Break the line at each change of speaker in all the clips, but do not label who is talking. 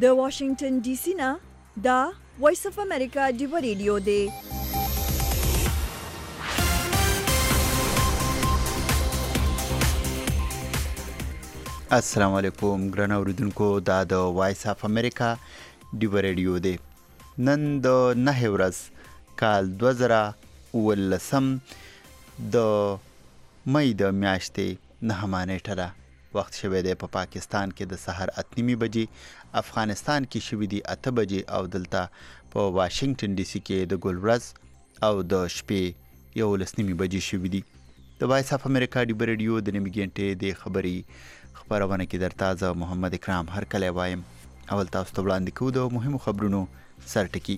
د واشنگټن ډي سي نه دا وایس اف امریکا ډیو ریډیو دی.
السلام علیکم ګران اوریدونکو، دا د وایس اف امریکا ډیو ریډیو دی. نن د 9 ورځ کال 2019 د مې د میاشتې 9 نیټه ده. وخت شوی دی په پاکستان کې د سحر 8:30 بجې، افغانستان کې شوی دی 8 بجې او دلته په واشنگټن ډي سي کې د ګل ورځ او د شپې 11:30 بجې شوی دی. د وایس اف امریکا ډیو ریډیو د نیمه ګنټې د خبري خبرونه کې درته زه محمد اکرام هر کله وایم. اول تاسو ته وړاندې کوو د مهمو خبرونو سرټکی.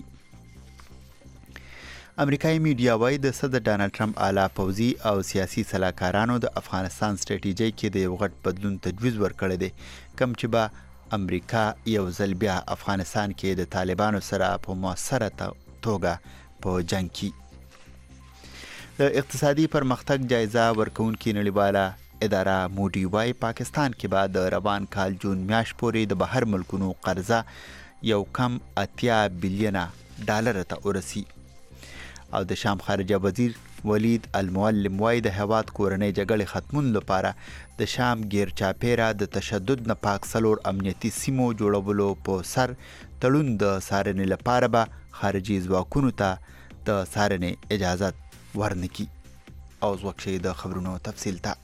امریکایي میډیا وايي د صدر ډانلډ ټرمپ اعلی پوځي او سیاسي سلاکارانو د افغانستان سټریټیجۍ کې د یو غټ بدلون تجویز ورکړی دی، کوم چې به امریکا یو ځل بیا افغانستان کې د طالبانو سره په مؤثره توګه په جنگ کې. د اقتصادي پرمختګ جایزه ورکوونکې نړیواله اداره موډي وايي پاکستان کې به د روان کال جون میاشت پورې د بهر ملکونو قرضه یو کم 80 بلینه ډالر ته ورسي. او د شام خارجه وزیر ولید المعلم وايي د هیواد کورنۍ جګړې ختمون لپاره د شام غیر چاپیره د تشدد نه پاک سلور امنیتي سیمو جوړولو په سر تړون د څارنې لپاره به خارجي ځواکونو ته د څارنې اجازه ورنکي. او وکشي د خبرونو تفصیل ته.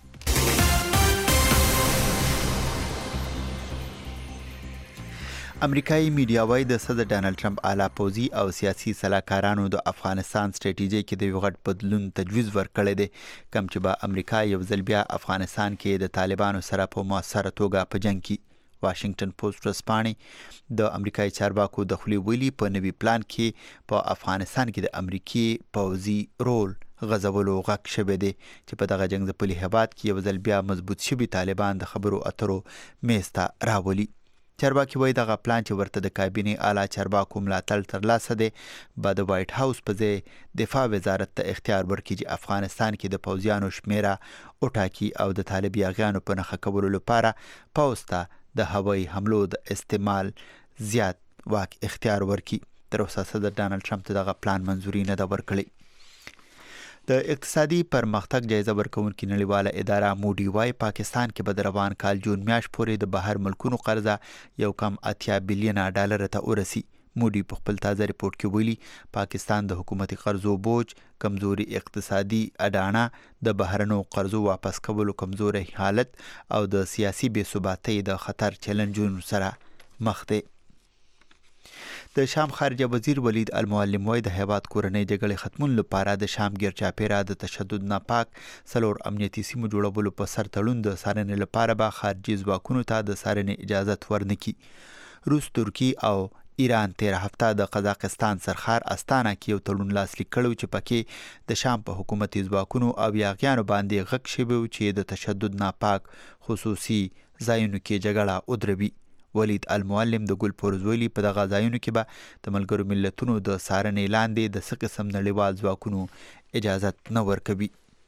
امریکایي میډیا وايي د صدر ډانلډ ټرمپ اعلی پوځي او سیاسي سلاکارانو د افغانستان سټریټیجۍ کې د یو غټ بدلون تجویز ورکړی دی، کوم چې به امریکا یو ځل بیا افغانستان کې د طالبانو سره په مؤثره توګه په جنگ کې. واشنگټن پوسټ ورځپاڼې د امریکایي چارواکو د خولې ویلي په نوي پلان کې په افغانستان کې د امریکي پوځي رول غځولو غږ شوی دی چې په دغه جنگ ځپلي هیواد کې یو ځل بیا مضبوط شوي طالبان د خبرو اترو میز ته راولي. چارواکي وایي دغه پلان چې ورته د کابینې اعلی چارواکو ملاتړ ترلاسه دی به د وایټ هاوس په ځای دفاع وزارت ته اختیار ورکړي چې افغانستان کې د پوځیانو شمیره وټاکي او د طالب یاغیانو په نښه کولو لپاره پوځ ته د هوایي حملو د استعمال زیات واک اختیار ورکړي. تر اوسه صدر ډانلډ ټرمپ ته دغه پلان منظوري نه ده ورکړې. د اقتصادي پرمختګ جایزه ورکوونکې نړیواله اداره موډي وايي پاکستان کې به د روان کال جون میاشت پورې د بهر ملکونو قرضه یو کم 80 بلینه ډالر ته ورسي. موډي په خپل تازه ریپورت کې ویلي پاکستان د حکومتي قرضو بوج، کمزوري اقتصادي اډانه، د بهرنو قرضو واپس کولو کمزوري حالت او د سیاسي بې ثباتۍ د خطر چیلنجونو سره مخ دی. د شام خارجه وزیر ولید المعلم وايي د هیواد کورنۍ جګړې ختمون لپاره د شام غیر چاپیره د تشدد نه پاک سلور امنیتي سیمو جوړولو په سر تړون د څارنې لپاره به خارجي ځواکونو ته د څارنې اجازه ورنکي. روس، ترکی او ایران 13 هفته د قزاقستان سرخار استانه کې یو تړون لاسلیک کړی چې پکې د شام په حکومتي ځواکونو او یاغیانو باندې غږ شوی چې د تشدد نه پاک خصوصي ځایونو کې جګړه ودروي. ولید المعلم د ګل پورز ویلي په دغه ځایونو کې به د ملګرو ملتونو د څارنې لاندې د څه قسم نړیوال ځواکونو اجازه نه ورکوي.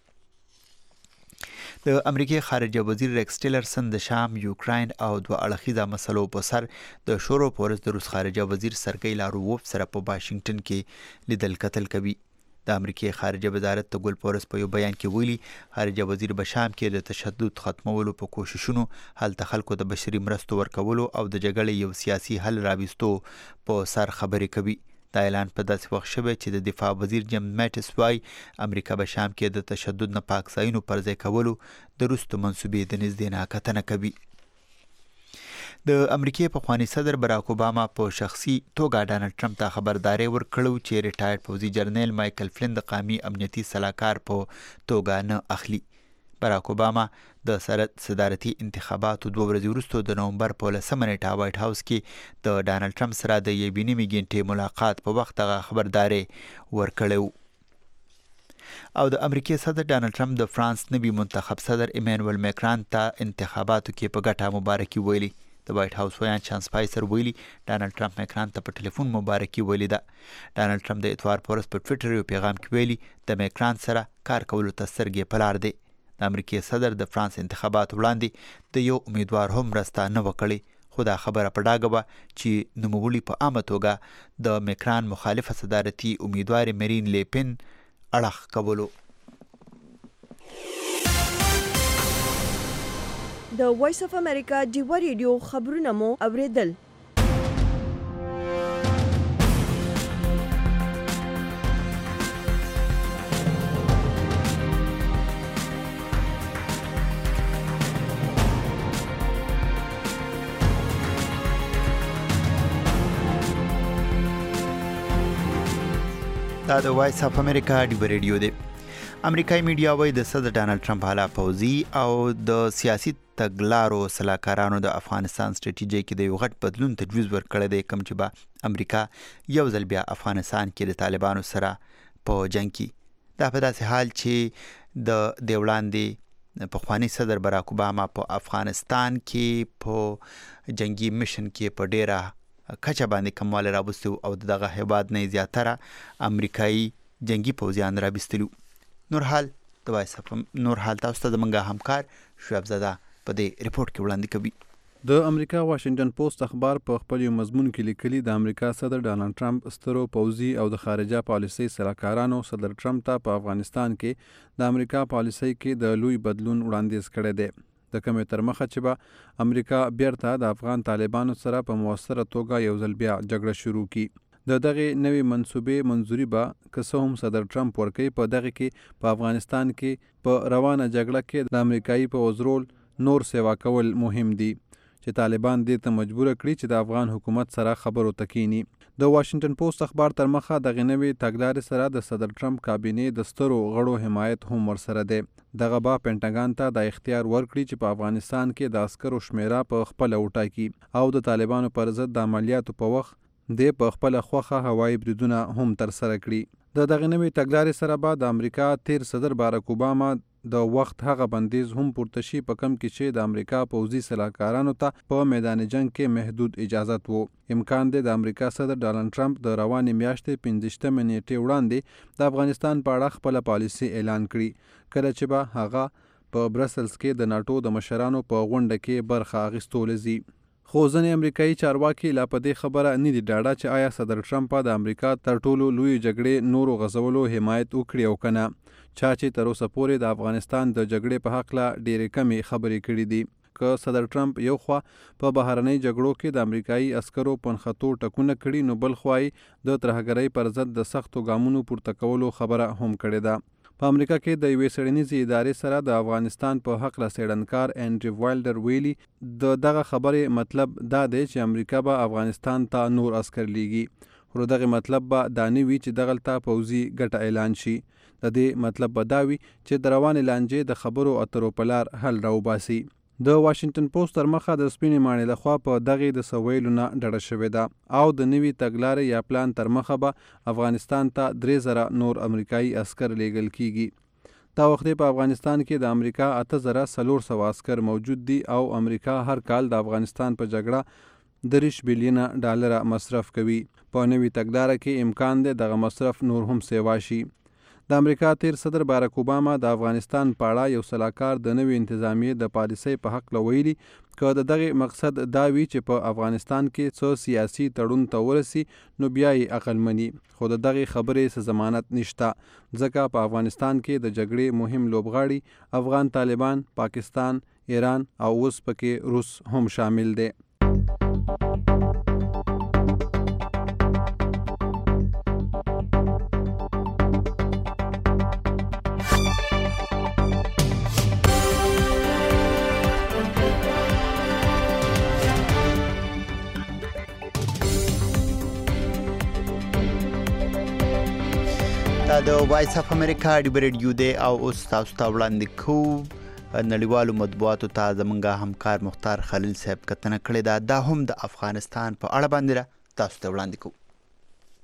د امریکای خارجه وزیر ریکس ټیلرسن د شام، یوکراین او دوه اړخیزه مسلو په سر د شورو پورز د روس خارجه وزیر سرګی لارووف سره په واشنگټن کې لیدل کتل کوي. د امریکای خارجه وزارت د ګل پورز په یو بیان کې ویلي خارجه وزیر په شام کې د تشدد ختمولو په کوششونو، هلته خلکو د بشري مرستو ورکولو او د جګړې یو سیاسي حل راوستو په سر خبرې کوي. دا اعلان په داسې وخت شوی چې د دفاع وزیر جیم میټس وايي امریکا په شام کې د تشدد نه پاک ځایونو پر ځای کولو د روس منسوبې د نږدې نه کتنه کوي. د امریکای پخوانی صدر براک اوباما په شخصي توګه ډانلډ ټرمپ ته خبرداري ورکړو چې ریټایرډ پوځي جنرال مایکل فلین د قومي امنیتي سلاکار په توګه نه اخلي. براک اوباما د صدارتي انتخاباتو 2 ورځې وروسته د نومبر په 10 نیټه وایټ هاوس کې د ډانلډ ټرمپ سره د یوې نیمې ګنټې ملاقات په وخت هغه خبرداري ورکړو. او د امریکای صدر ډانلډ ټرمپ د فرانس نوي منتخب صدر ایمانوئل ماکرون ته انتخاباتو کې په ګټه مبارکي ویلي. د وایټ هاوس ویان چانس پایسر ویلي ډانلډ ټرمپ ماکرون ته په ټلیفون مبارکي ویلي ده. ډانلډ ټرمپ د اتوار په ورځ په ټویټر یو پیغام کې ویلي د ماکرون سره کار کولو ته سترګې په لار دی. د امریکای صدر د فرانس انتخابات وړاندې د یو امیدوار هم مرسته نه وکړي، خو دا خبره په ډاګه وه چې نوموړي په عامه توګه د میکران مخالفه صدارتي امیدوار مرین لیپن اړخ کولو.
د وایس اف امریکا ډیوه ریډیو خبرونه مو اوریدل.
دا د وایس اف امریکا ډیوه ریډیو دی. امریکایي میډیا وایي د صدر ډانلډ ټرمپ اعلی پوځي او د سیاسي تګلارو سلاکارانو د افغانستان سټریټیجۍ کې د یو غټ بدلون تجویز ورکړی دی، کوم چې به امریکا یو ځل بیا افغانستان کې د طالبانو سره په جنګ کې. دا په داسې حال چې د وړاندې پخوانی صدر براک اوباما په افغانستان کې په جنگي میشن کې په ډیره کچه باندې کموالی راوستی او دغه هیواد نه زیاتره امریکایي جنگي پوځیان راوستلي. نور حال تاسو ته زموږ همکار شعیب زاده په دې ریپورټ کې وړاندې کوي.
د امریکا واشنگټن پوسټ اخبار په خپل یو مضمون کې لیکلي د امریکا صدر ډانلډ ټرمپ سترو پوځي او د خارجه پالیسۍ سلاکارانو صدر ټرمپ ته په افغانستان کې د امریکا پالیسۍ کې د لوی بدلون وړاندیز کړی دی، د کومې تر مخه چې به امریکا بیرته د افغان طالبانو سره په موثره توګه یو ځل بیا جګړه شروع کړي. د دغه نوې منصوبې منظوري به که څه هم صدر ټرمپ ورکوي په دغه کې په افغانستان کې په روانه جګړه کې د امریکایي پوځ رول نور سیوا کول مهم دي چې طالبان دې ته مجبوره کړي چې د افغان حکومت سره خبرو ته کینی. د واشنگټن پوسټ اخبار تر مخه دغه نوې تګلارې سره د صدر ټرمپ کابینې د سترو غړو حمایت هم ورسره دی. دغه به پینټاګان ته د اختیار ورکړي چې په افغانستان کې د عسکرو شمیره په خپله وټاکي او د طالبانو پر ضد د عملیاتو په وخت د په خپله خوښه هوایي بریدونه هم ترسره کړي. د دغه نوې تګلارې سره به د امریکا تیر صدر باراک اوباما د وخت هغه بندیز هم پورته شي په کم کې چې د امریکا پوځي سلاکارانو ته په میدان جنگ کې محدود اجازت وو. امکان دی د امریکا صدر ډانلډ ټرمپ د روانې میاشتې 15 نیټې وړاندې د افغانستان په اړه خپله پالیسي اعلان کړي، کله چې به هغه په برسلز کې د ناټو د مشرانو په غونډه کې برخه اخیستو لزي. خو ځینې امریکایي چارواکي لا په دې خبره نه دي ډاډه چې آیا صدر ټرمپ د امریکا تر ټولو لوی جګړې نورو غزولو حمایت وکړي او کنه. چا چې تر اوسه پورې د افغانستان د جګړې په هکله ډېرې کمې خبرې کړي دي. که صدر ټرمپ یو خوا په بهرنۍ جګړو کې د امریکایي عسکرو پنخطو ټکونه کړي، نو بل خوا د ترهګرۍ پر ضد د سختو ګامونو پورته کولو خبره هم کړې ده. په امریکا کې د یوې څېړنیزې ادارې سره د افغانستان په هکله څېړنکار انډریو وایلډر ویلي د دغه خبرې مطلب دا دی چې امریکا به افغانستان ته نور عسکر لیږي، خو دغه مطلب به دا نه وي چې دغلته پوځي ګټه اعلان شي. د دې مطلب به دا وي چې د روانې لانجې د خبرو اترو په لار حل راوباسي. د واشنگټن پوسټ تر مخه د سپینې ماڼۍ لخوا په دغې د سویلو نه ډډه شوې ده او د نوي تګلارې یا پلان تر مخه به افغانستان ته 3000 نور امریکایي عسکر لیږل کیږي. دا وخت په افغانستان کې د امریکا 8400 عسکر موجود دي او امریکا هر کال د افغانستان په جګړه 30 بلین ډالر مصرف کوي. په نوي تګلارې کې امکان دی دغه مصرف نور هم سیوا شي. د امریکا تیر صدر باراک اوباما د افغانستان په اړه یو سلاکار د نوې انتظامیې د پالیسۍ په حق ویلي که د دغه مقصد دا وي چې په افغانستان کې څه سیاسي تړون ته ورسي نو بیا یې عقل مني، خو د دغه خبرې څه ضمانت نشته ځکه په افغانستان کې د جګړې مهم لوبغاړي افغان طالبان، پاکستان، ایران او اوس پکې روس هم شامل دي.
دا د وایس اف امریکا ډیوه ریډیو دی او اوس تاسو ته وړاندې کوو نړیوالو مطبوعاتو ته زموږ همکار مختار خلیل صاحب کتنه کړې ده. دا هم د افغانستان په اړه باندې تاسو ته وړاندې کوو.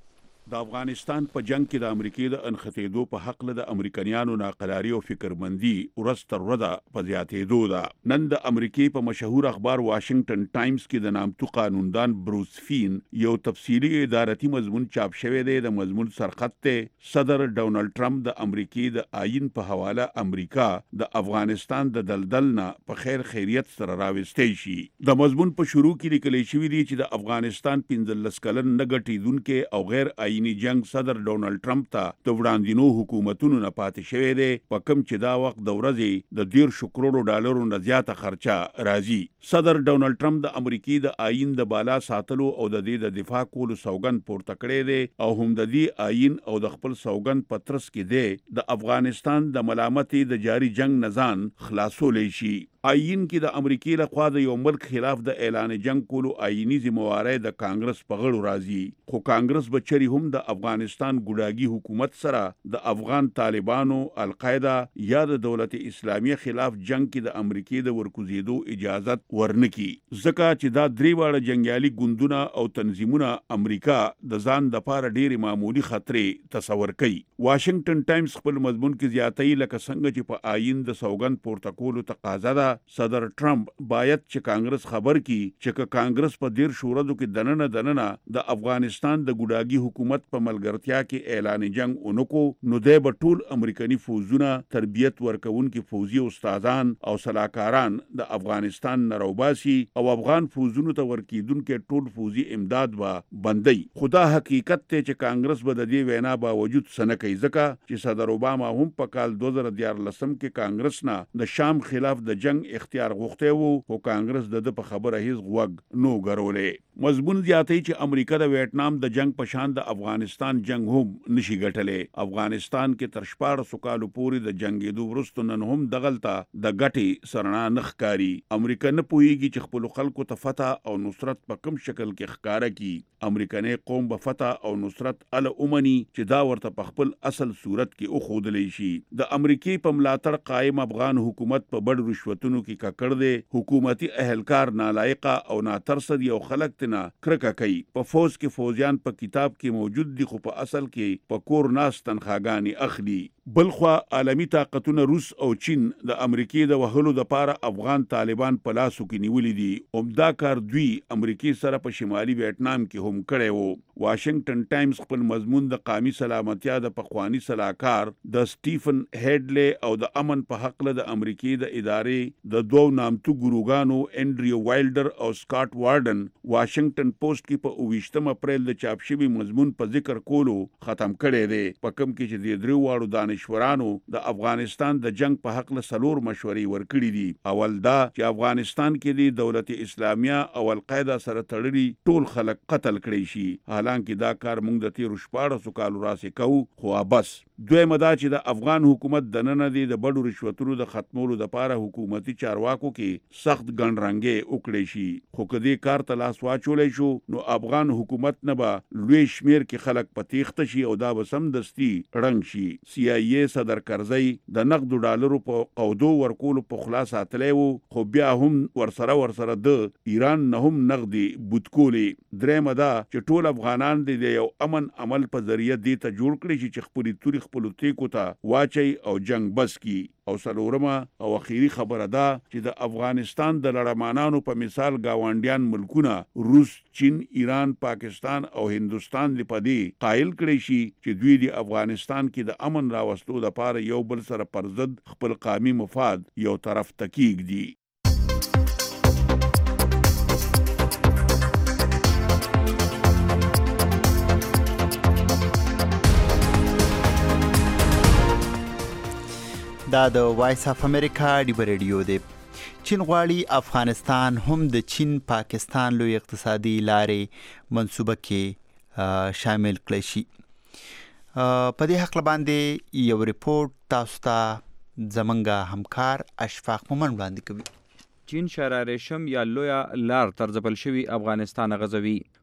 د افغانستان په جنگ کې د امریکای د انخته په حق له د امریکایانو ناقلاري او فکرمندي ورستر رده په زیاتېدو ده. نن د امریکای په مشهور اخبار واشنگټن ټایمز کې د نامتو قانوندان بروس فین یو تفصیلی ادارتي مضمون چاپ شوی دی. د مضمون سرخط ته صدر ډونالد ټرمپ د امریکای د آئین په حواله امریکا د افغانستان د دلدل نه په خیر خیریت سره راوستي شي. د مضمون په شروع کې لیکل شوی دی چې د افغانستان 15 کلن نه ګټیدونکو او غیر آئینی جنگ صدر ډونالد ټرمپ ته د وړاندینو حکومتونو نه پاتې شوی دی، په کوم چې دا وخت د ورځې د $10 کروڑ نه زیاته خرچه راځي. صدر ډونالد ټرمپ د امریکای د آئین د بالا ساتلو او د دې د دفاع کولو سوګند پورته کړی دی او هم د دې آئین او د خپل سوګند پترس کې دی د افغانستان د ملامتي د جاری جنگ نزان خلاصولې شي. آئین کې د امریکای له خوا د یو ملک خلاف د اعلان جنگ کولو آئینی ذمہواری د کانګرس په غړو راځي، خو کانګرس بچری هم د افغانستان ګوډاګي حکومت سره د افغان طالبانو، القاعده یا د دولت اسلامیه خلاف جنگ کې د امریکای د ورکوزیدو اجازت ورنکي، ځکه چې دا درې واړه جنگیالي ګوندونه او تنظیمونه امریکا د ځان د پاره ډېری معمولی خطرې تصور کوي. واشنگټن ټایمز خپل مضمون کې زیاتې لکه څنګه چې په آئین د سوګند پورته کولو تقاضا ده، صدر ټرمپ باید چې کانګرس خبر کی چې کانګرس په ډیر شورادو کې دننه د افغانستان د ګوډاګي حکومت په ملګرتیا کې اعلان جنگ اونکو نو د ټول امریکایي فوجونه تربیت ورکونکي فوجي استادان او سلاکاران د افغانستان نروباسي او افغان فوجونو ته ورکیدونکو ټول فوجي امداد با بندي. خدا حقیقت ته چې کانګرس به د دې وینا باوجود سنه کوي، ځکه چې صدر اوباما هم په کال 2014 کې کانګرس نه د شام خلاف د جنگ اختیار غوښته وو، خو کانګرس د په خبره هیڅ غوږ نو غرولې. مضمون زیاتې چې امریکا د ویتنام د جنگ په شان د افغانستان جنگ هم نشي ګټلې. افغانستان کې تر 14 کالو پورې د جنگېدو وروسته نن هم دغلطه د ګټي سرنا نخکاری. امریکا نه پوهیږي چې خپل خلکو ته فتح او نصرت په کوم شکل کې ښکارا کی. امریکایي قوم به فتح او نصرت ال اومني چې دا ورته په خپل اصل صورت کې او خودلې شي. د امریکای په ملاتړ قائم افغان حکومت په بډ رشوتونو کې ککړ دی، حکومتي اهلکار نالایقه او ناترسد یو خلک تنه کرکه کوي. په فوج کې فوجیان په کتاب کې موجود دي، خو په اصل کې په کور ناس تنخواګانی اخلي. بلخوا عالمی طاقتونه روس او چین د امریکای د وهلو د پاره افغان طالبان په لاسو کې نیولې دي. عمدا کار دوی امریکای سره په شمالي ویتنام کې هم کړی وو. واشنگټن ټایمز خپل مضمون د قومي سلامتیا د پخوانی سلاکار د سټیفن هیډلی او د امن په حق له د امریکای د ادارې د دوه نامتو ګروګانو انډریو وایلډر او سکاٹ وارډن واشنگټن پوسټ کې په 28 اپریل د چاپ شوی مضمون په ذکر کولو ختم کړی دی، په کوم کې چې د درو واړو دانشورانو د افغانستان د جنگ په حق له سلور مشورې ورکړي دي. اول دا چې افغانستان کې د دولت اسلامیه او القاعده سره تړلي ټول خلک قتل کړي شي، حالانکه دا کار موږ د 14 کالو راسي کوو، خو بس. دویمه دا چې د افغان حکومت د نن دی د بډو رشوتونو د ختمولو د پاره حکومتي چارواکو کې سخت ګڼرنګي وکړي شي، خو کدی کار ته لاس واچولې شو نو افغان حکومت نه به لوی شمیر کې خلک پتیخته شي او دا به سمدستي رنګ شي. CIA صدر کرزی د نقدو ډالرو په قودو ورکولو په خلاص اتلې وو، خو بیا هم ورسره د ایران نه هم نقدي بوتکولې. درېمه دا چې ټول افغانان د یو امن عمل په ذریعہ دې ته جوړ کړي چې خپل توري خپل تیکو ته واچي او جنگ بس کی. او سلورمه او اخیری خبره ده چې د افغانستان د لړمانانو په مثال گاونډیان ملکونه روس، چین، ایران، پاکستان او هندستان لپاره قائل کړي شي چې دوی د افغانستان کې د امن راوستلو لپاره یو بل سره پر ضد خپل قومي مفاد یو طرف تکیږ دي.
دا د وایس اف امریکا ډیبه ریډیو دی. چین غواړي افغانستان هم د چین پاکستان لوی اقتصادي لارې منصوبه کې شامل کړي شي. په دې حق باندې یو ریپورت تاسو ته زمونږ همکار اشفاق مومن وړاندې کوي.
چین شهر ریشم یا لویا لار ترځبل شوی افغانستان غزوي.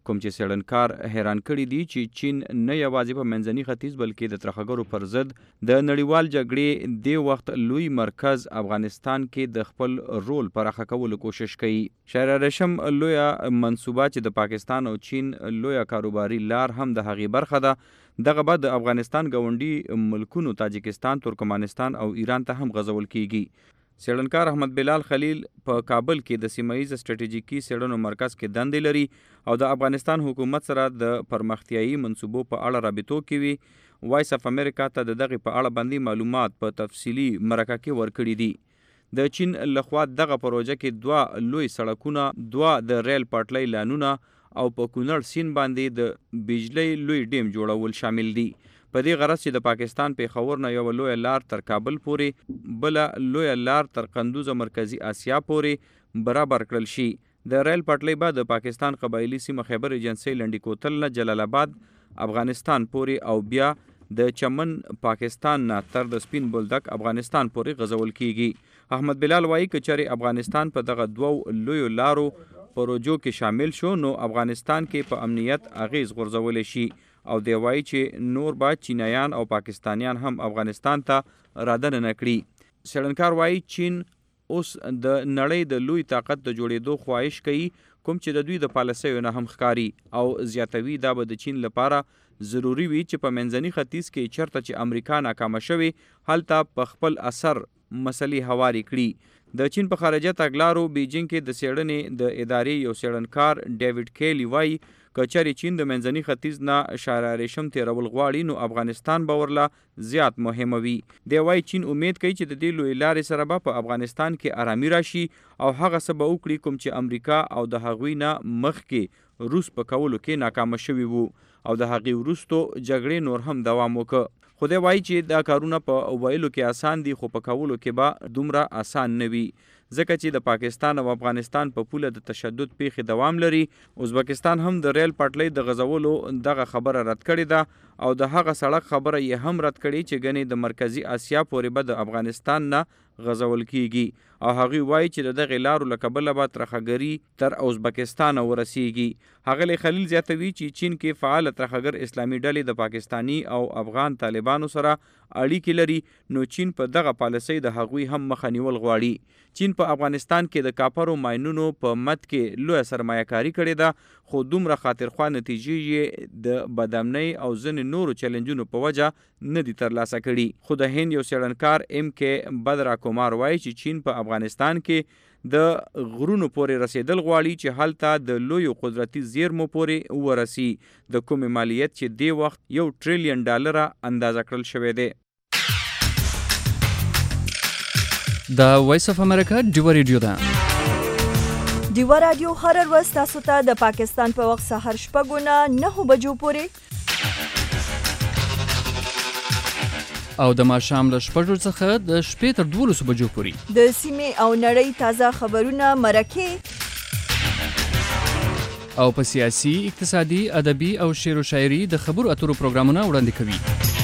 کوم چې څېړنکار حیران کړي دي چې چین نه یوازې په منځني ختیځ بلکې د ترهګرو پر ضد د نړیوال جګړې د وخت لوی مرکز افغانستان کې د خپل رول پراخه کولو کوشش کوي. شهر ریشم لویه منصوبه چې د پاکستان او چین لویه کاروباري لار هم د هغې برخه ده. دغه بعد د افغانستان ګاونډي ملکونو تاجکستان، ترکمنستان او ایران ته هم غځول کیږي. څېړنکار احمد بلال خلیل په کابل کې د سیمایي ستراتیژیکي څېړنو مرکز کې دندې لري او د افغانستان حکومت سره د پرمختیایي منصوبو په اړه رابطو کوي. وایس اف امریکا ته د دغه په اړه باندې معلومات په تفصیلی مرکه کې ورکړي دي. د چین لخوا دغه پروژه کې 2 لوی سړکونه، 2 د ریل پټلۍ لانونه او په کونړ سیند باندې د بجلی لوی ډیم جوړول شامل دي. په دې غرض چې د پاکستان پیښور نه یو لوی لار تر کابل پورې، بل لوی لار تر قندوز مرکزی آسیا پورې برابر کړل شي. د ریل پټلۍ به د پاکستان قبایلی سیمه خیبر ایجنسی لنډی کوتل نه جلال آباد افغانستان پورې او بیا د چمن پاکستان نه تر د سپین بولدک افغانستان پورې غځول کیږي. احمد بلال وایي که چېرې افغانستان په دغه 2 لویو لارو پروژو کې شامل شو نو افغانستان کې په امنیت اغیز غورځولی شي او دی وایي چې نور به چینایان او پاکستانیان هم افغانستان ته رادننه کړي. څېړنکار وایي چین اوس د نړۍ د لوی طاقت د جوړېدو خواهش کوي، کوم چې د دوی د پالیسیو نه هم ښکاري او زیاتوي دا به د چین لپاره ضروری وي چې په منځني ختیځ کې چرته چې امریکا ناکامه شوي هلته په خپل اثر مسلې هواري کړي. د چین په خارجه تګلارو بیجینګ کې د څېړنې د ادارې یو څېړنکار ډیوډ کیلی وایي که چېرې چین د منځني ختیځ نه شاهرا ریشم تېرول غواړي نو افغانستان به ورله زیات مهمه وي. دی وایي چین امید کوي چې د دې لوی لارې سره به په افغانستان کې آرامي راشي او هغه څه به وکړي کوم چې امریکا او د هغوی نه مخکې روس په کولو کې ناکامه شوي وو او د هغې وروستو جګړې نور هم دوام وکړ. خو دی وایي چې دا کارونه په ویلو کې آسان دي خو په کولو کې به دومره آسان نه وي، ځکه چې د پاکستان او افغانستان په پوله د تشدد پیښې دوام لري. ازبکستان هم د ریل پټلۍ د غځولو دغه خبره رد کړې ده او د هغه سړک خبره یې هم رد کړې چې ګنې د مرکزی آسیا پورې به د افغانستان نه غځول کیږي او هغوی وایي چې د دغې لارو له کبله به ترهګري تر ازبکستان ورسیږي. ښاغلی خلیل زیاتوي چې چین کې فعال ترهګر اسلامي ډلې د پاکستانی او افغان طالبانو سره اړیکې لري نو چین په دغه پالیسۍ د هغوی هم مخه نیول غواړي. چین په افغانستان کې د کاپرو ماینونو په مد کې لویه سرمایه‌کاري کړې ده خو دومره خاطرخوا نتیجې یې د بدامنۍ او ځینې نورو چیلنجونو په وجه نه دي ترلاسه کړي. خو د هند یو څېړنکار ام کې بدرا کومار وایي چې چین په افغانستان کې د غرونو پورې رسیدل غواړي چې هلته د لویو قدرتي زیرمو پورې ورسي، د کومې مالیت چې دی وخت $1 ټریلیون اندازه کړل شوی دی.
د وایس اف امریکا ډیوا ریډیو ده.
ډیوا رادیو هر ورځ تاسو ته د پاکستان په وخت سهار 9:09 بجو پورې
او د ماښام له 6 څخه د شپې تر 12 بجو پورې
د سیمې او نړۍ تازه خبرونه، مرکې
او په سیاسي، اقتصادي، ادبي او شعر و شاعري د خبرو اترو پروګرامونه وړاندې کوي.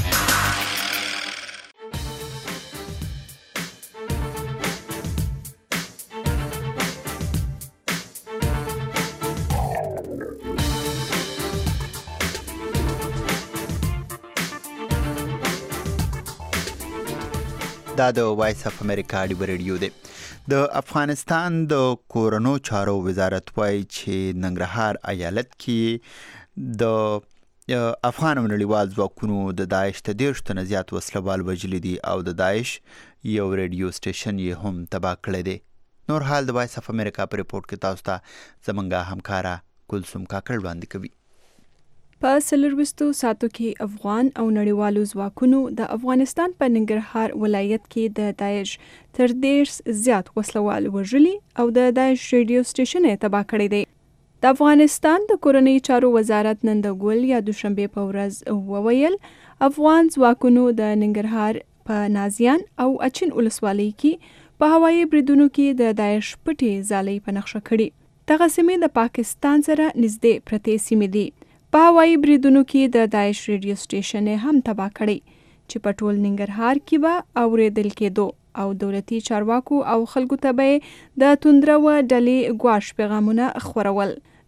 دا د وایس اف امریکا ډیوا ریډیو دی. د افغانستان د کورونو چارو وزارت وایي چې ننګرهار ایالت کې د افغان او نړیوال ځواکونو د داعش ته 30 تنه زیات وسلوال وژلي دي او د داعش یو ریډیو سټیشن یې هم تباه کړی دی. نور حال د وایس اف امریکا په ریپورت کې تاسو ته زمونږ همکاره کلثوم کاکړ وړاندې کوي.
په 24 ساعتو کې افغان او نړیوالو ځواکونو د افغانستان په ننګرهار ولایت کې د داعش تر 30 زیات وسلوال وژلي او د داعش ریډیو سټیشن یې تباه کړی دی. د افغانستان د کورنۍ چارو وزارت نن د ګول یا دوشنبه په ورځ وویل افغان ځواکونو د ننګرهار په نازیان او اچین ولسوالۍ کې په هوایي بریدونو کې د داعش پټې ځالۍ په نقشه کړي. دغه سیمې د پاکستان سره نږدې پرتې سیمې دي. په هوایي بریدونو کې د داعش ریډیو سټیشن هم تباه کړی چې په ټول ننګرهار کې به اوریدل کېدو او دولتي چارواکو او خلکو ته به د توندرو ډلې ګواښ پیغامونه خورول.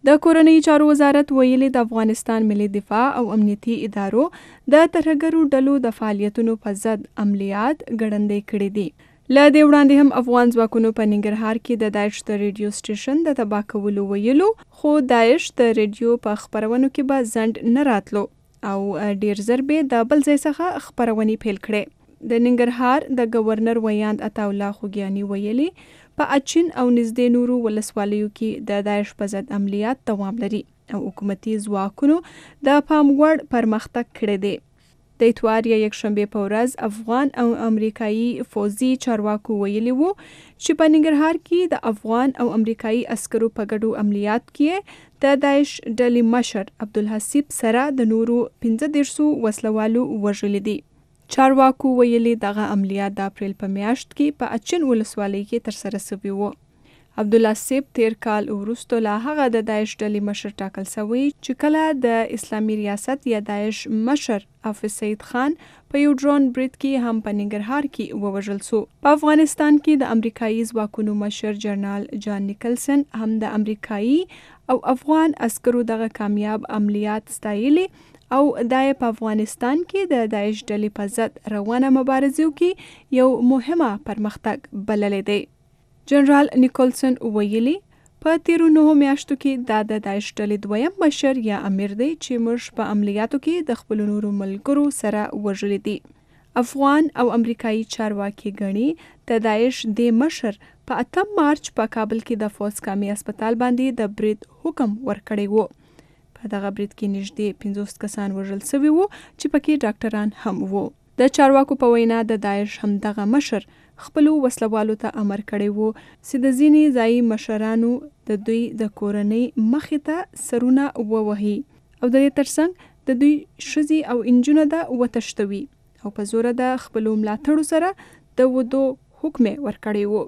د کورنۍ چارو وزارت ویلي د افغانستان ملي دفاع او امنیتي ادارو د ترهګرو ډلو د فعالیتونو په ضد عملیات ګړندې کړي دي. له دې وړاندې هم افغان ځواکونو په ننګرهار کې د داعش د ریډیو سټیشن د تباه کولو ویلو، خو داعش د ریډیو په خپرونو کې به ځنډ نه راتلو او ډیر زر به د بل ځای څخه خپرونې پیل کړي. د ننګرهار د گورنر ویاند عطاالله خوګیاني ویلي په اچین او نږدې نورو ولسوالیو کې د داعش په ضد عملیات دوام لري او حکومتي ځواکونو د پام وړ پرمختګ کړی دی. د اتوار یا یکشنبه په ورځ افغان او امریکایي فوزي چارواکو ویلي وو چې په ننګرهار کې د افغان او امریکایي عسکرو په ګډو عملیات کې د داعش ډلې مشر عبدالحسیب سره د نورو 15 وسلوالو وژلي دي. چارواکو ویلي دغه عملیات د اپریل په میاشت کې په اچین ولسوالۍ کې ترسره شوي وو. عبدالحسیب تیر کال وروسته لا هغه د داعش ډلې مشر ټاکل شوی چې کله د اسلامي ریاست یا داعش مشر حافظ سعید خان په یو ډرون برید کې هم په ننګرهار کې ووژل شو. په افغانستان کې د امریکایي ځواکونو مشر جنرال جان نیکلسن هم د امریکایي او افغان عسکرو دغه کامیاب عملیات ستایلي او د په افغانستان کې د داعش ډلې په ضد روانه مبارزو کې یو مهمه پرمختګ بللی دی. جنرال نیکلسن ویلي په تیرو 9 میاشتو کې د داعش ډلې دویم مشر یا امیر دی چې موږ په عملیاتو کې د خپل نورو ملګرو سره وژلي دي. افغان او امریکایي چارواکي ګڼي د داعش د مشر په 8 مارچ په کابل کې د فوز کامي هسپتال باندې د برید حکم ورکړی وو. په دغه برید کې نږدې 50 کسان وژل شوي وو چې پکې ډاکټران هم وو. د چارواکو په وینا د داعش هم دغه مشر خپل وسلوالو ته امر کړی وو چې د ځینې ځایي مشرانو د دوی د کورنۍ مخې ته سرونه ووهي او د دې ترڅنګ د دوی ښځې او انجونه د وتښتوي او په زوره د خپل ملاتړو سره د ودو حکم ورکړی وو.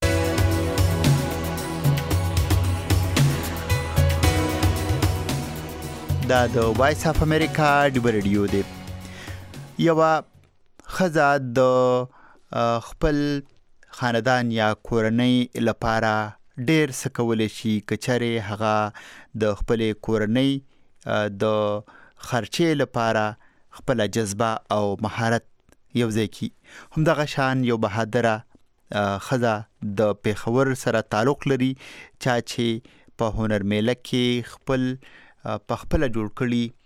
دا د وایس اف امریکا ډیبر ریډیو دی. یو خزه د خپل خاندان یا کورنۍ لپاره ډیر څه کولی شي کچره هغه د خپل کورنۍ د خرچې لپاره خپل جذبه او مهارت یو ځای کی. همدغه شان یو بهادره خزه د پیښور سره تعلق لري چې په هنر میله کې خپل په خپل جوړ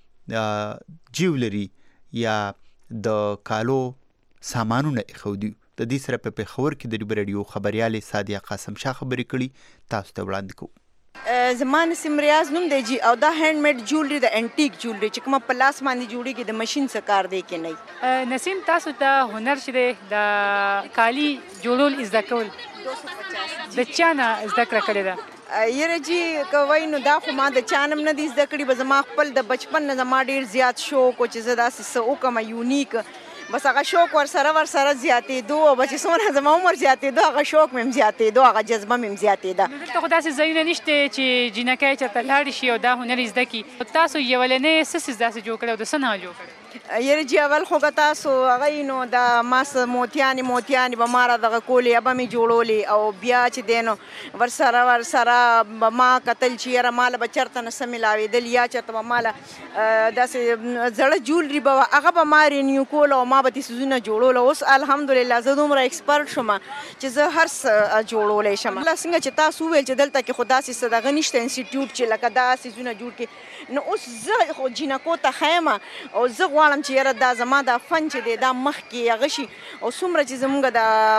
کړي جیولری یا د کالو سامانونه خودي. د دې سره په پیښور کې د ډیبر ریډیو خبريال سادیه قاسم شاه خبرې کړي، تاسو ته وړاندې کوو.
زمان سیم ریاض نوم دی جی او دا هاند میډ جولری د انټیک جولری چې کوم په لاس باندې جوړیږي د ماشين څخه کار دی کې نه.
نسیم تاسو ته هنر شته د کالی جوړول از د کول 250 د چانه از د کړه کړی دا
یره جی کوي نو دا خو ما د چانم نه دي زده کړي، به زما خپل د بچپن نه زما ډیر زیات شوق او چې زدا سه او کوم یونیک بس هغه شوق ور سره زیاتې دو او چې څونه زما عمر زیاتې دو هغه شوق مم زیاتې دو هغه جذبه مم زیاتې ده.
دلته خو داسې ځایونه نشته چې جنکای چرته لاړ شي او دا هنر زده کی. تاسو یو ولنې سس داسې جوړ کړو د سنه جوړ کړو
یره جی اول خو تاسو هغه نو د ماس موتیانی به مارا دغه کولې ابه می جوړولې او بیا چې دینو ور سره ما قتل چې را مال بچرته نه سملاوي دل یا چرته مال داسې زړه جولري به هغه به ماري نیو کول او ما به تاسو نه جوړول. اوس الحمدلله زه دومره ایکسپرت شوم چې زه هر څه جوړولې شم. څنګه چې تاسو ویل چې دلته کې خدا سي صدقه نشته انسټیټیوټ چې لکه دا سيزونه جوړ کې نو اوس زه خو جنکو ته خیمه او زه غواړم چې یاره دا زما دا فن چې دی دا مخ کې هغه شي او څومره چې زمونږ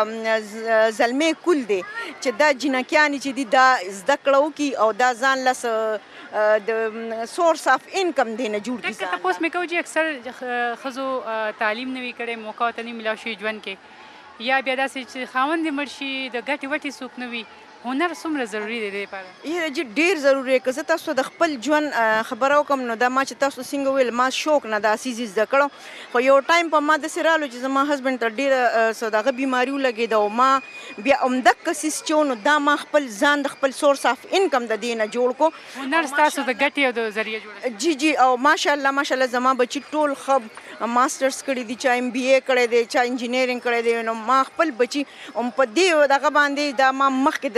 د زلمې کول دی چې دا جنکیانې چې دي دا زده کړه وکړي او دا ځان لس د سورس اف انکم دی نه جوړ کړي.
تاسو مې کوم چې اکثر ښځو تعلیم نه وي کړی، موقع ته نه ملاوي شي ژوند کې، یا بیا داسې چې خاوند یې مړ شي د ګټې وټې څوک نه وي. هنر څومره ضروری دی لپاره؟
یره جی ډیر ضروری دی. که تاسو د خپل ژوند خبرو کوم نو دا ما چې تاسو څنګه ویل ما شوق نه دا سیز زده کړو، خو یو ټایم په ما د سرالو چې زما هسبند ته ډیر صدقه بیماری ولګید او ما بیا عمدک کسیس چونو دا ما خپل ځان د خپل سورس اف انکم د دینه جوړ کو.
هنر تاسو د ګټې او د ذریعہ جوړ
جی جی او ماشاءالله زما بچی ټول خب ماسترز کړی دي، چا MBA کړی دی، چا انجینیرینګ کړی دی. نو ما خپل بچی په دې دغه باندې دا ما مخکې د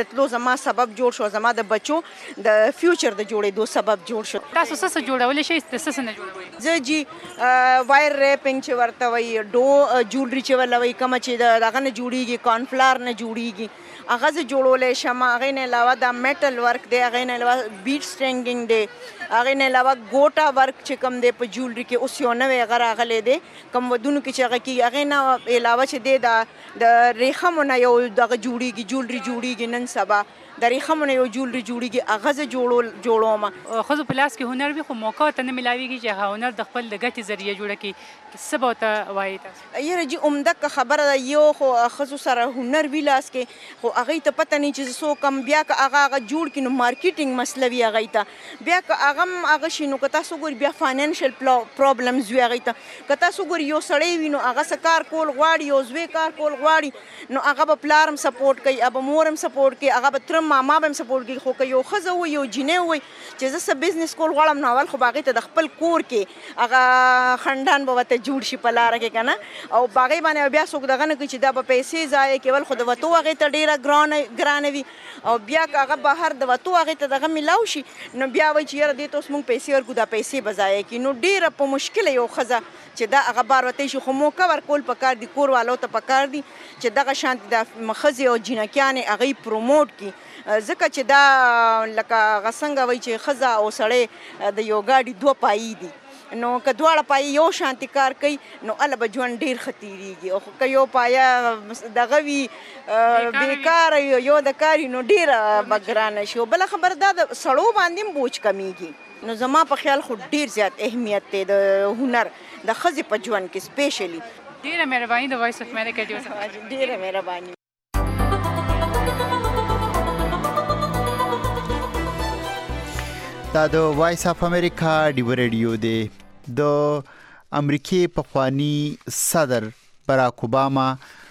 راتلو زما سبب جوړ شو، زما د بچو د فیوچر د جوړېدو سبب جوړ شو.
تاسو څه جوړولی شئ؟ د څه نه جوړوئ؟
زه جی وایر ریپینګ چې ورته وایي، ډو جوړري چې ورله وایي، کومه چې د هغه نه جوړېږي، کارنفلاور نه جوړېږي، هغه زه جوړولی شم. هغې نه علاوه دا میټل ورک دی، هغې نه علاوه بیټ سټرنګینګ دی، هغې نه علاوه ګوټا ورک چې کوم دی په جوړري کې اوس یو نوی هغه راغلی دی کوم ودونو کې چې هغه کېږي. هغې نه علاوه چې دی د ریخمو نه یو دغه جوړېږي، جوړري جوړېږي نن سبا د ریخمو نه یو جوړري جوړېږي، هغه زه جوړوم.
ښځو په لاس کې هنر وي خو موقع ورته نه میلاویږي چې هغه هنر د خپل د ګټې ذریعه جوړه کړي. څه به ورته وایي تاسو؟
یاره جي عمده خبره ده، یو خو ښځو سره هنر وي لاس کې، خو هغې ته پته نه چې څوک هم بیا که هغه جوړ کړي نو مارکیټینګ مسله وي هغې ته. بیا که هغه هم هغه شي نو که تاسو ګورئ بیا فاینانشل پرابلمز وي هغې ته. که تاسو ګورئ یو سړی وي نو هغه څه کار کول غواړي، یو زوی کار کول غواړي، نو هغه به پلار هم سپورټ کوي، هغه به مور هم سپورټ کوي، هغه به تره ماما به هم سپورټ کوي. خو که یو ښځه وي، یو جینۍ وي چې زه څه بزنس کول غواړم، نو اول خو به هغې ته د خپل کور کې هغه خندان به ورته جوړ شي په لاره کې که نه، او په هغې باندې بیا څوک دغه نه کوي چې دا به پیسې ضایع کول، خو د وتو هغې ته ډېره ګرانه وي. او بیا که هغه بهر د وتو هغې ته دغه میلاو شي نو بیا وایي چې یاره دې ته اوس مونږ پیسې ورکړو، دا پیسې به ضایع کړي. نو ډېره په مشکله یو ښځه چې دا هغه بار وتی شي، خو موقع ورکول پکار دي، کور والو ته پکار دي چې دغه شانتې د ښځې او جینکیانې هغې پروموټ کړي. ځکه چې دا لکه هغه څنګه وایي چې ښځه او سړی د یو ګاډي دوه پایې دي، نو که دواړه پایې یو شانتي کار کوي نو هله به ژوند ډېر ښه تېرېږي. او که یو پایه دغه وي بېکاره یو د کار وي نو ډېره به ګرانه شي. او بله خبره دا د سړو باندې هم بوج کمیږي. نو زما په خیال خو ډېر زیات اهمیت دی د هنر د ښځې په ژوند کې سپیشلی.
ډېره مهرباني د وایس اف امریکا ډیو څخه.
ډېره مهرباني.
دا د وایس اف امریکا ډیو ریډیو دی. د امریکای پخوانی صدر باراک اوباما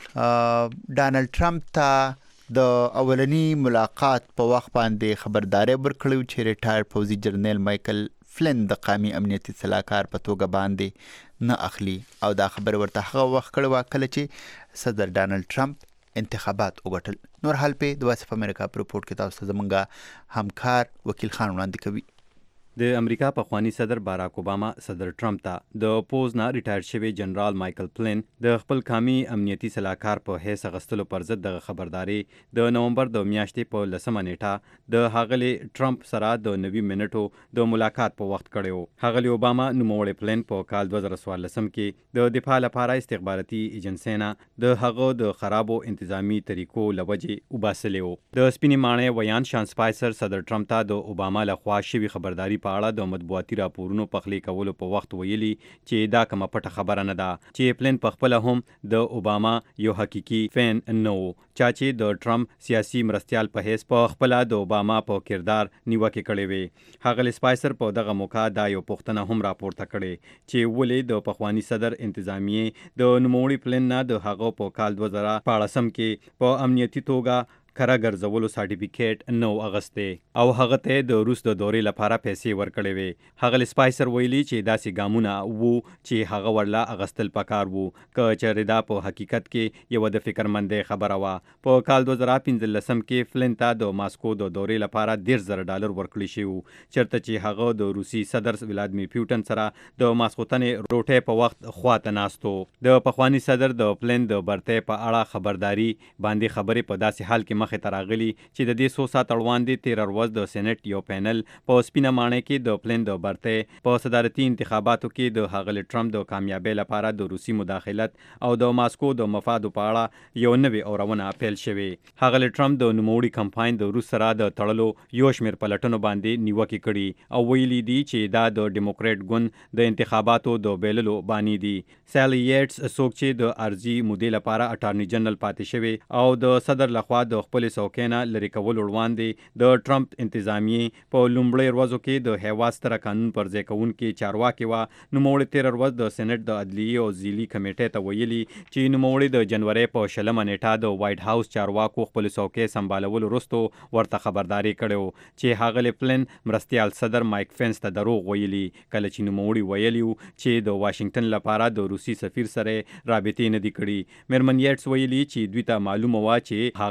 ډانلډ ټرمپ ته د اولنی ملاقات په وخت باندې خبرداري ورکړو چې ریټایر پوځي جنرال مایکل فلن د قومي امنیتي سلاکار په توګه باندې نه اخلي، او دا خبر ورته هغه وخت کړو کله چې صدر ډانلډ ټرمپ انتخابات وګټل. نور حال په د وایس اف امریکا په رپورت کې تاسو زمونږ همکار وکیل خان وړاندې کوي.
د امریکا پخوانی صدر باراک اوباما صدر ټرمپ ته د پوز نه ریټایر شوی جنرال مایکل فلن د خپل قومي امنیتي سلاکار په حیث غستلو پر ضد د خبرداري د نومبر د میاشتې په 10مه نیټه د هغلی ټرمپ سره د 90 منټو د ملاقات په وخت کړو. هغلی اوباما نوموړی فلن په کال 2014 کې د دفاع لپاره استخباراتي ایجنسینا د هغه د خرابو انتظامی طریقو لوجه وباسلیو. د سپینې ماڼۍ ویان شان سپایسر صدر ټرمپ ته د اوباما لخوا شوی خبرداري په اړه د مطبوعاتي راپورونو پخلی کولو په وخت ویلي چې دا کومه پټه خبره نه ده چې پلن په خپل هم د اوباما یو حقيقي فین نه و، چا چې د ټرمپ سیاسي مرستيال په حیث په خپل د اوباما په کردار نیوکه کړې وي. هغه سپایسر په دغه موقع دا یو پوښتنه هم راپورته کړې چې ولې د پخوانی صدر انتظامیه د نوموړي پلن نه د هغه په کال 2014 کې په امنیتي توګه کره ګرځولو سرټیفیکیټ نو اغسته او هغه ته د روس د دورې لپاره پیسې ورکړې وي. هغه سپایسر ویلي چې داسې ګامونه وو چې هغه ورلا اغستل پکار وو که چې دا په حقیقت کې یو د فکرمندې خبره وا. په کال 2015 کې فلن ته د ماسکو د دورې لپاره $10,000 ورکړل شو چرته چې هغه د روسي صدر ولادیمیر پوتین سره د ماسخوتنې روټه په وخت خواته ناستو. د پخوانی صدر د پلن د برته په اړه خبرداري باندې خبرې په داسې حال کې مخه تراغلی چې د دې 100 ساعت اړوند 13 ورځ د سېنات یو پینل په سپینه ماڼۍ کې د پلن د برته په صدارتي انتخاباتو کې د هغه ټرمپ د کامیابی لپاره د روسي مداخلت او د ماسکو د مفادو په اړه یو نوې اورونه پیل شوې. هغه ټرمپ د نوموړي کمپاین د روس سره د تړلو یو شمېر پلټنو باندې نیوکه کړي او ویلي دي چې دا د ډیموکریټ ګوند د انتخاباتو د بیللو باندې دي. سالی یټس څوک چې د ارزي مودې لپاره اټارنی جنرال پاتې شوی او د صدر لخوا د خپل سوکینه لری کول وړاندې د ټرمپ انتظامیه په لومړی ورځو کې د هیوا ستر قانون پر ځای کوونکې چارواکي وا نوموړي 13 ورځ د سېنات د عدلیه او ځیلی کمیټې ته ویلي چې نوموړي د جنوري په 20 نیټه د وایټ هاوس چارواکو خپل سوکې سمبالول وروسته ورته خبرداري کړو چې هغه پلن مرستيال صدر مایک فینس ته دروغ ویلي کله چې نوموړي ویلي چې د واشنگټن لپاره د روسي سفیر سره رابطې نه دي کړې. میرمن یټس ویلي چې دوی ته معلومه و چې هغه فلن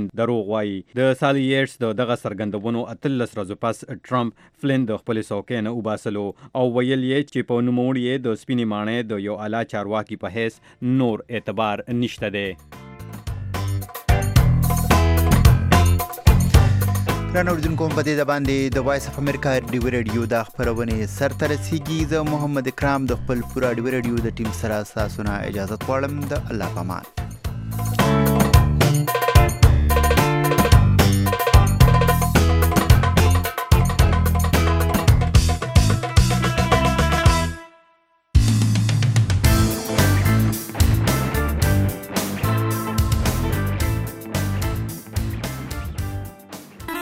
فلن دروغ وایي. د سالی یټس دغه څرګندونو 13 ورځې پس ټرمپ فلن د خپل څوکۍ نه وباسلو او ویل یې چې په نوموړي د سپینې ماڼۍ د یو اعلی چارواکي په حیث نور اعتبار نشته دی.
رانه اوریدونکو په دې باندې د وایس اف امریکا ډیوی رادیو د خبرونې سرته رسیږي. زه محمد اکرام د خپل پورا ډیوی رادیو د ټیم سره تاسو نه اجازه غواړم. د الله پامان.